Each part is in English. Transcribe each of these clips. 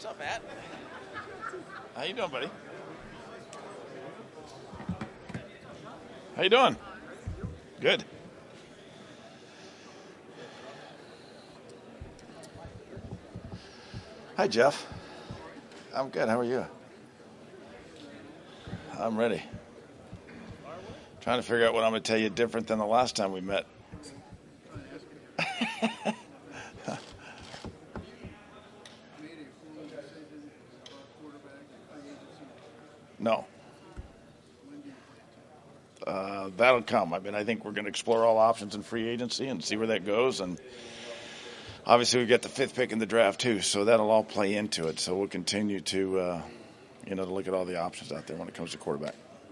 up, Matt? How you doing, buddy? How you doing? Good. Hi, Jeff. I'm good. How are you? I'm ready. Trying to figure out what I'm going to tell you different than the last time we met. No. That'll come. I mean, I think we're going to explore all options in free agency and see where that goes. And obviously, we get the 5th pick in the draft too, so that'll all play into it. So we'll continue to, to look at all the options out there when it comes to quarterback.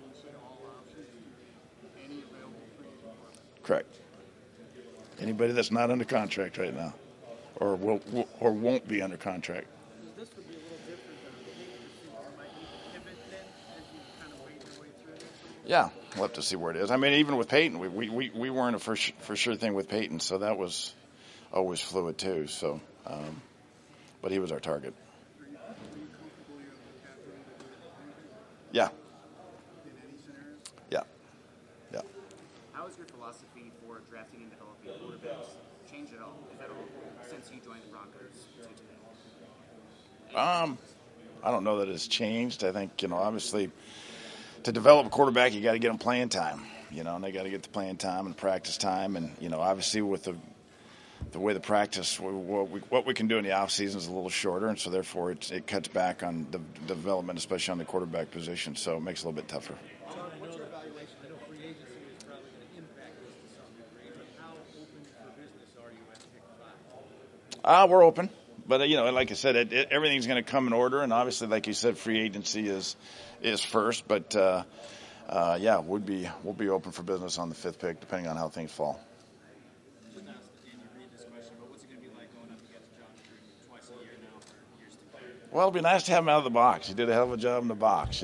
Correct. Anybody that's not under contract right now, or won't be under contract. This would be a little different than might need to pivot then as you kind of wait your way through this. Yeah, we'll have to see where it is. I mean, even with Peyton, we weren't a for sure thing with Peyton, so that was always fluid too. So, but he was our target. Are you comfortable you have the capital to do it? Yeah. In any scenario? Yeah. Yeah. How has your philosophy for drafting and developing quarterbacks changed at all, if at all, since you joined the Broncos to today? I don't know that it's changed. I think, obviously to develop a quarterback, you got to get them playing time, and they got to get the playing time and practice time. And, obviously with the way the practice, what we can do in the off season is a little shorter. And so therefore it cuts back on the development, especially on the quarterback position. So it makes it a little bit tougher. What's your evaluation? I know free agency is probably going to impact this to some degree, but how open for business are you at pick 5? We're open. But, like I said, everything's going to come in order. And obviously, like you said, free agency is first. But, we'll be open for business on the 5th pick, depending on how things fall. I wouldn't ask Andy Reid this question, but what's it going to be like going up against John Gruden twice a year now for years to come? Well, it'd be nice to have him out of the box. He did a hell of a job in the box,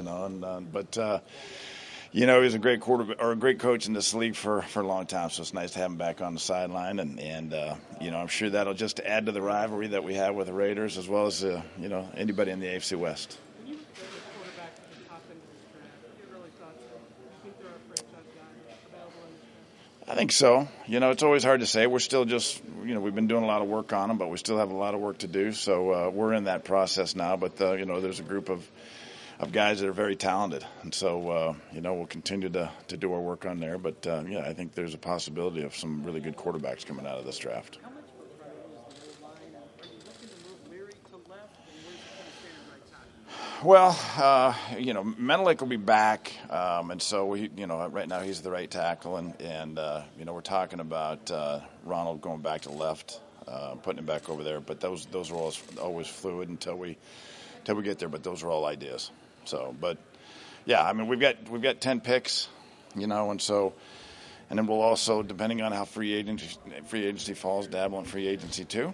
he's a great quarterback or a great coach in this league for a long time. So it's nice to have him back on the sideline, and I'm sure that'll just add to the rivalry that we have with the Raiders, as well as anybody in the AFC West. When you look at a quarterback at the top end of this draft, what are your early thoughts? Do you think there are franchise guys available in this draft? I think so. It's always hard to say. We're still just, we've been doing a lot of work on them, but we still have a lot of work to do. So we're in that process now. But there's a group of guys that are very talented, and so we'll continue to do our work on there. But I think there's a possibility of some really good quarterbacks coming out of this draft. How much of a priority is the middle line? Are you looking to move Leary to left, and where's he going to stand at right time? Well, Menelik will be back, and so right now he's the right tackle, and we're talking about Ronald going back to left, putting him back over there. But those are always fluid until we get there. But those are all ideas. So, but yeah, I mean we've got 10 picks, and so, and then we'll also, depending on how free agency falls, dabble in free agency too.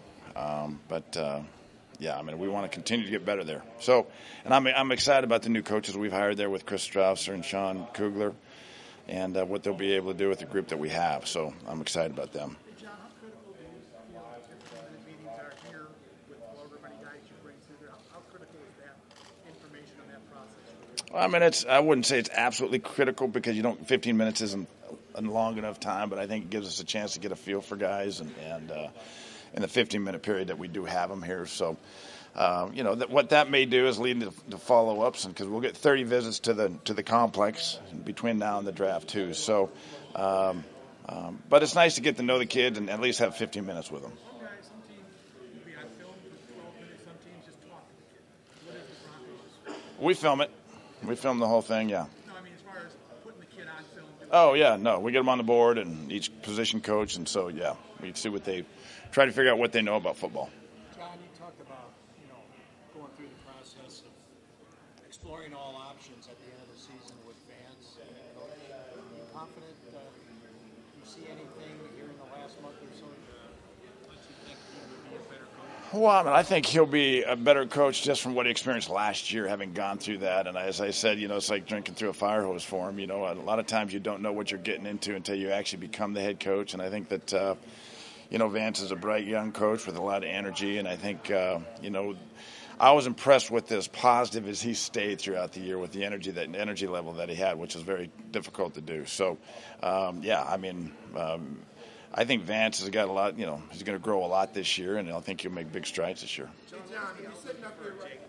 We want to continue to get better there. So, and I'm excited about the new coaches we've hired there with Chris Strausser and Sean Kugler, and what they'll be able to do with the group that we have. So I'm excited about them. Hey, John, how critical do your 15-minute meetings are here with however many guys you bring through? How critical is that information on that process? Well, I mean, I wouldn't say it's absolutely critical because 15 minutes isn't a long enough time, but I think it gives us a chance to get a feel for guys and in the 15-minute period that we do have them here. So, what that may do is lead to follow-ups, because we'll get 30 visits to the complex between now and the draft too. So, but it's nice to get to know the kids and at least have 15 minutes with them. Some teams will be on film for 12 minutes. Some teams just talk to the kid. What is the Broncos? We film it. We film the whole thing, yeah. No, I mean as far as putting the kid on film. Oh, yeah, no. We get them on the board and each position coach, and so, yeah, we see what they try to figure out what they know about football. John, you talked about, going through the process of exploring all options at the end of the season with fans. Are you confident you see anything here in the last month or so? What you think he would be a better coach? Well, I mean, I think he'll be a better coach just from what he experienced last year, having gone through that. And as I said, it's like drinking through a fire hose for him. A lot of times you don't know what you're getting into until you actually become the head coach. And I think that, Vance is a bright young coach with a lot of energy, and I think, I was impressed with as positive as he stayed throughout the year with the energy level that he had, which is very difficult to do. So, I think Vance has got a lot, he's going to grow a lot this year, and I think he'll make big strides this year. Hey, John, you're sitting up here right.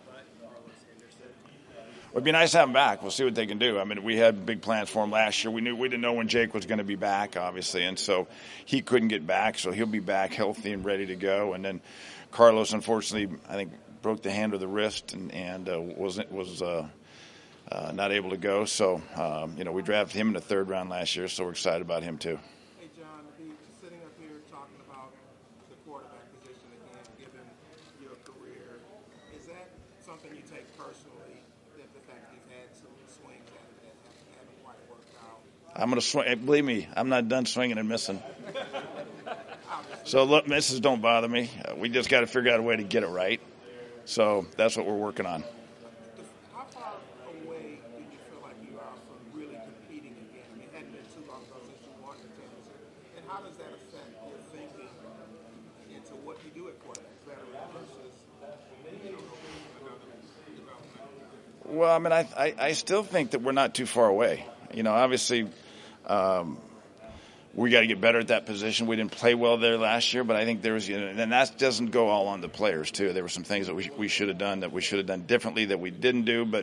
It'd be nice to have him back. We'll see what they can do. I mean, we had big plans for him last year. We didn't know when Jake was going to be back, obviously, and so he couldn't get back. So he'll be back healthy and ready to go. And then Carlos, unfortunately, I think broke the hand or the wrist and was not able to go. So we drafted him in the third round last year. So we're excited about him too. Hey, John, sitting up here talking about the quarterback position again, given your career, is that something you take personally? The fact that you've had some swings at it that haven't quite worked out. I'm going to swing. Believe me, I'm not done swinging and missing. So look, misses don't bother me. We just got to figure out a way to get it right. So that's what we're working on. How far away do you feel like you are from really competing again? I mean, it hadn't been too long ago since you won the championship. And how does that affect your thinking into what you do at quarterback, veteran versus development? Well, I mean, I still think that we're not too far away. Obviously, we got to get better at that position. We didn't play well there last year, but I think there was, and that doesn't go all on the players too. There were some things that we should have done differently that we didn't do. But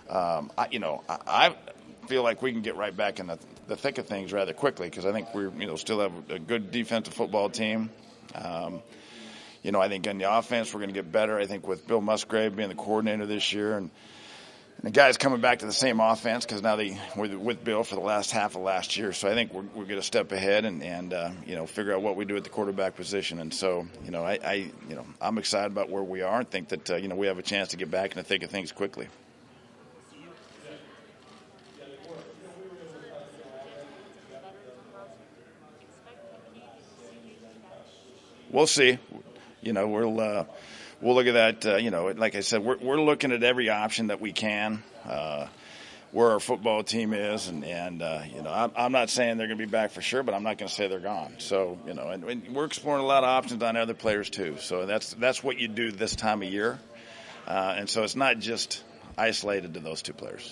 I feel like we can get right back in the thick of things rather quickly because I think we're still have a good defensive football team. I think on the offense we're going to get better. I think with Bill Musgrave being the coordinator this year and the guys coming back to the same offense because now they were with Bill for the last half of last year. So I think we're going to step ahead and figure out what we do at the quarterback position. And so, I'm excited about where we are and think that, we have a chance to get back in the thick of things quickly. We'll see. We'll look at that. Like I said, we're looking at every option that we can, where our football team is, and I'm not saying they're going to be back for sure, but I'm not going to say they're gone. So and we're exploring a lot of options on other players too. So that's what you do this time of year, and so it's not just isolated to those two players.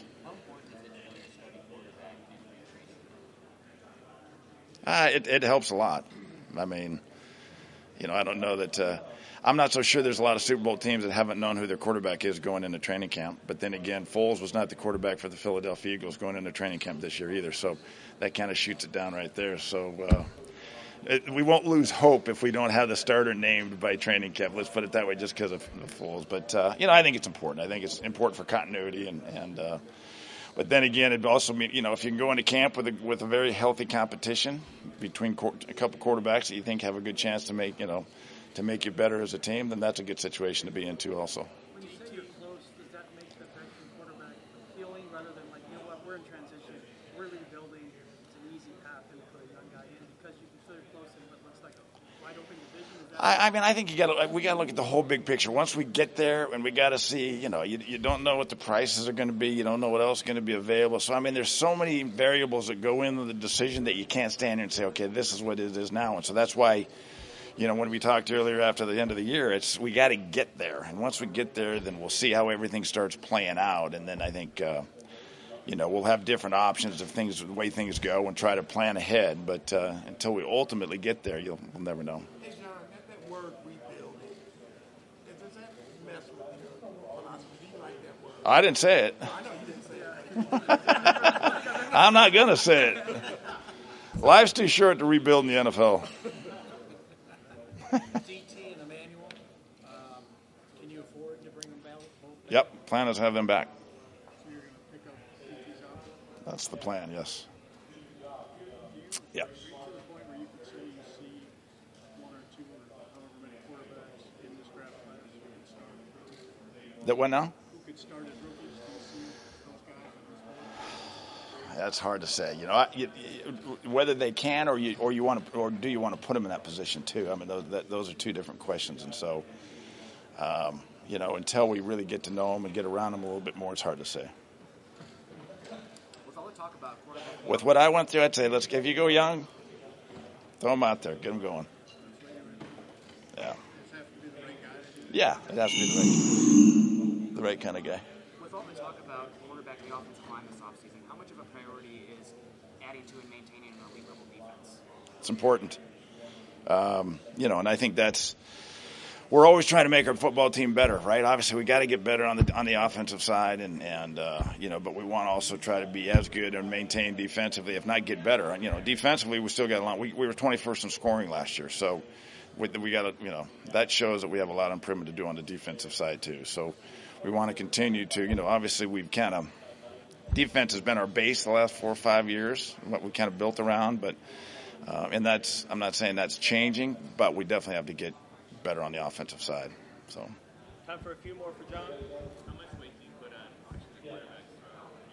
It helps a lot. I mean, I don't know that. I'm not so sure there's a lot of Super Bowl teams that haven't known who their quarterback is going into training camp. But then again, Foles was not the quarterback for the Philadelphia Eagles going into training camp this year either. So that kind of shoots it down right there. So we won't lose hope if we don't have the starter named by training camp. Let's put it that way just because of Foles. But, I think it's important. I think it's important for continuity. But then again, it also means, if you can go into camp with a very healthy competition between a couple quarterbacks that you think have a good chance to make you better as a team, then that's a good situation to be in too also. When you say you're close, does that make the veteran quarterback appealing rather than like, we're in transition, we're rebuilding, it's an easy path to put a young guy in because you can feel close in what looks like a wide open division? I think we got to look at the whole big picture. Once we get there, and we got to see, you don't know what the prices are going to be, you don't know what else is going to be available. So there's so many variables that go into the decision that you can't stand here and say, okay, this is what it is now, and so that's why. When we talked earlier after the end of the year, we got to get there. And once we get there, then we'll see how everything starts playing out. And then I think, we'll have different options of the way things go and try to plan ahead. But until we ultimately get there, we'll never know. Hey, John, that word rebuilding, does that mess with your philosophy? Do you like that word? I didn't say it. I know you didn't say it. I'm not going to say it. Life's too short to rebuild in the NFL. DT and Emmanuel, can you afford to bring them back? Yep, plan is to have them back. So you're going to pick up DT's out? That's the plan, yes. Yep. To the point where you could say you see one or two or however many quarterbacks in this draft class who could start as rookies? That what now? Who could start as rookies? Do you see those guys on this board? That's hard to say. Whether they can or do you want to put them in that position too? Those are two different questions, and so until we really get to know them and get around them a little bit more, it's hard to say. With all the talk about quarterback, With what I went through, I'd say if you go young, throw them out there, get them going. Yeah. Does it have to be the right guy? Yeah, it has to be the right kind of guy. With all the talk about quarterbacking the offensive line this offseason, how much of a priority is adding to and maintaining an elite level defense? It's important. And I think we're always trying to make our football team better, right? Obviously, we got to get better on the offensive side, but we want to also try to be as good and maintain defensively, if not get better. And defensively, we still got a lot. We were 21st in scoring last year, so we got to, that shows that we have a lot of improvement to do on the defensive side too. So we want to continue to, obviously we've kind of defense has been our base the last 4 or 5 years, what we kind of built around, but I'm not saying that's changing, but we definitely have to get better on the offensive side. So. Time for a few more for John. How much weight do you put on coaching the quarterbacks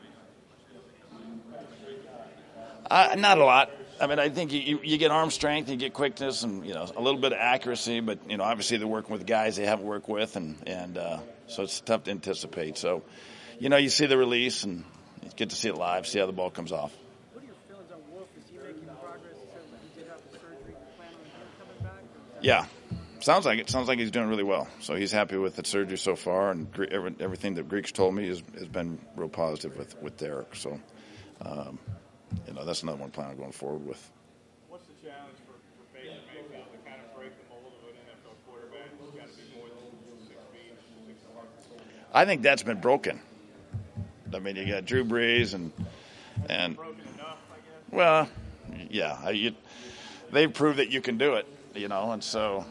your evaluation? Not a lot. I mean, I think you get arm strength, you get quickness, and a little bit of accuracy. But obviously they're working with guys they haven't worked with, and so it's tough to anticipate. So, you see the release, and you get to see it live, see how the ball comes off. What are your feelings on Wolf? Is he making progress? He said he did have the surgery. You plan on him coming back? Yeah. Sounds like it. Sounds like he's doing really well. So he's happy with the surgery so far, and everything that Greeks told me has been real positive with Derek. So, that's another one plan I'm going forward with. What's the challenge for Baker Mayfield to kind of break the mold of an NFL quarterback? It's got to be more than 6 feet, 6'1". I think that's been broken. I mean, you got Drew Brees and Broken enough, I guess. Well, yeah, they've proved that you can do it. And so,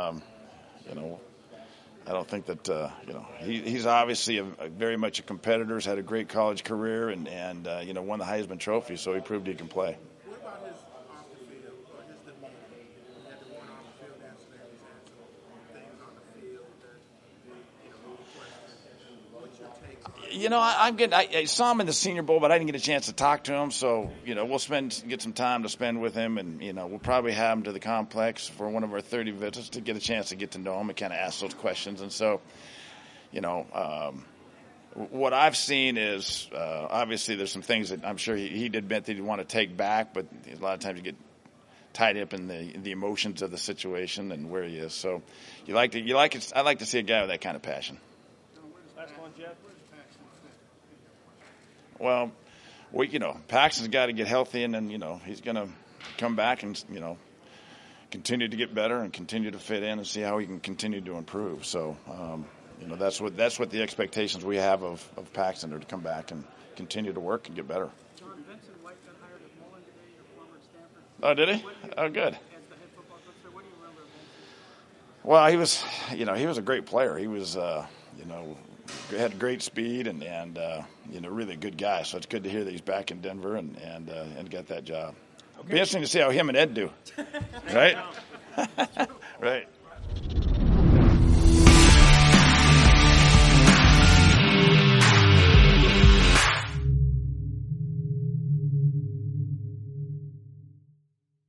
I don't think that, he's obviously very much a competitor, has had a great college career and won the Heisman Trophy, so he proved he can play. What about his off the field or his demeanor? He had the one off the field yesterday. He's had some things on the field that moved questions. What's your take on it? I saw him in the Senior Bowl, but I didn't get a chance to talk to him. So, we'll get some time to spend with him, and we'll probably have him to the complex for one of our 30 visits to get a chance to get to know him and kind of ask those questions. And so, what I've seen is obviously there's some things that I'm sure he did admit that he'd want to take back, but a lot of times you get tied up in the emotions of the situation and where he is. So, I like to see a guy with that kind of passion. Last one, Jeff. Well, Paxton's got to get healthy, and then, he's going to come back and, continue to get better and continue to fit in and see how he can continue to improve. So, that's what the expectations we have of Paxton are, to come back and continue to work and get better. John, Vincent White got hired at Mullen today, your former Stanford. Oh, did he? Oh, good. As the head football coach there, what do you remember of Vincent? Well, he was a great player. He was, had great speed and really a good guy. So it's good to hear that he's back in Denver and got that job. Okay. Be interesting to see how him and Ed do. Right? Right.